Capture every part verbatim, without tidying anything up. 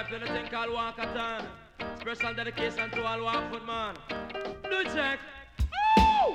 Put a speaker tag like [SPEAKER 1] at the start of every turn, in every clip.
[SPEAKER 1] start with a thing called Walkathon. Special dedication to all Walkfoot man. Do check. Ooh!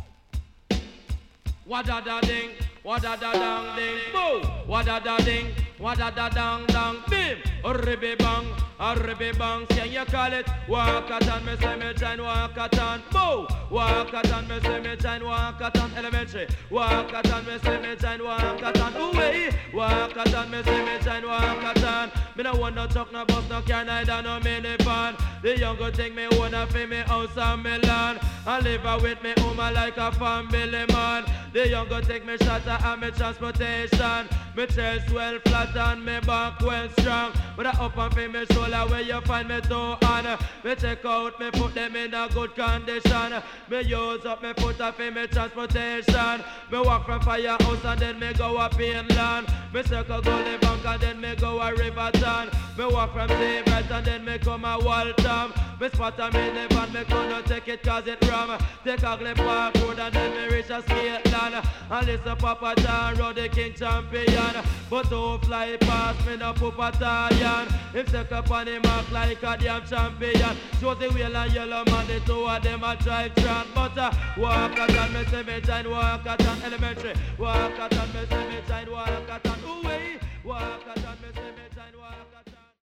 [SPEAKER 1] Wada da ding, wada da dang ding, boo. Wada da ding, wada da dang dang, bim. Ribby bang, a ribby bang. Can you call it Walkathon? Me say me join Walkathon, boo. Walkathon, me say me join Walkathon elementary. Walkathon, me say me join Walkathon. Ooh wee. Walkathon, me say me join Walkathon. Me no want no truck, no bus, no car, neither no minivan. The younger thing me wanna fi me house and me land. I live with me woman like a family man. The younger take me shelter and me transportation. Me chest well flat and me back well strong. But I up and fi me shoulder where you find me toe on. Me check out me put them in a good condition. Me use up me foot and fi me transportation. Me walk from firehouse and then me go up inland. Me circle go the bank and then me go a Riverton. Me walk from T-Bright and then me come a Waltham. Me spot a mini van, me gonna take it cause it ram. Take a Glen Park Road and then me reach a Skateland. And listen Papa John Road the king champion. But don't fly past me no poop battalion. Him take up on him mark like a damn champion. Josie Whale and Yellow Man, the two of them a drive tran. But uh, Walkathon, me say me join Walkathon elementary. Walkathon, me say me join Walkathon. Ooh wee. Walkathon, me say me join Walkathon.